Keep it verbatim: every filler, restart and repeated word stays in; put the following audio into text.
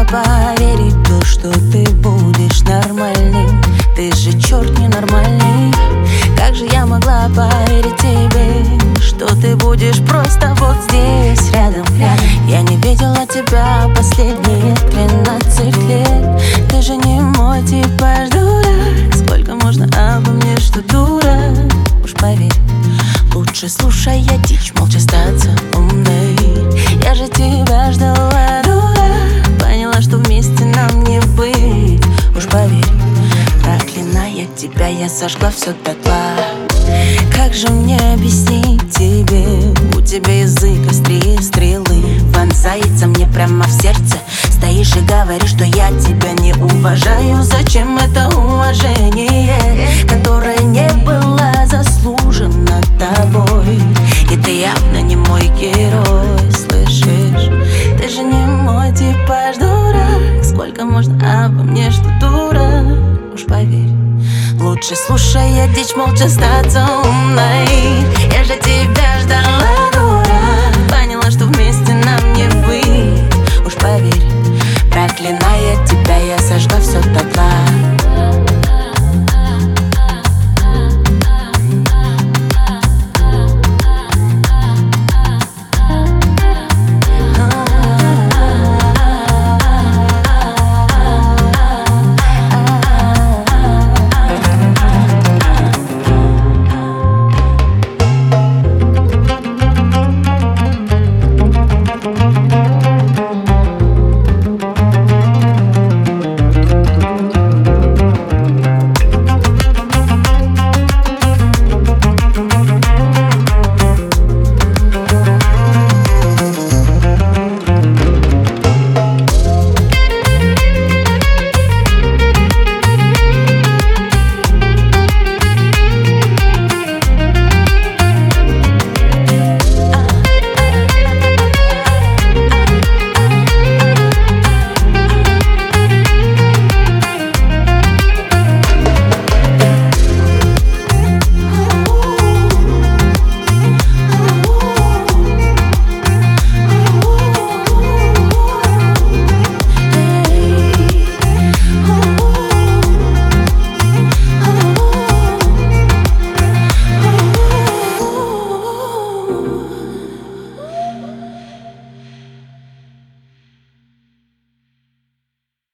поверить в то, что ты будешь нормальный. Ты же черт ненормальный. Как же я могла поверить тебе, что ты будешь просто вот здесь, рядом, рядом. Я не видела тебя последние тринадцать лет. Ты же не мой типаж, дурак. Сколько можно обо мне, что дура? Уж поверь, лучше слушая дичь, молча остаться умной. Я же тебя ждала, дурак. Поняла, что вместе нам не быть. Уж поверь, проклиная тебя, я сожгла все дотла. Как же мне объяснить тебе? У тебя язык острее стрелы, вонзается мне прямо в сердце. Стоишь и говоришь, что я тебя не уважаю. Зачем это уважение, которое не было заслужено тобой? И ты явно не мой герой, слышишь? Ты же не мой типаж, дурак. Сколько можно обо мне, что дура? Уж поверь, лучше слушая дичь, молча остаться умной. Я же тебя ждала, дурак. Поняла, что вместе нам не быть. Уж поверь, проклиная тебя, я сожгла все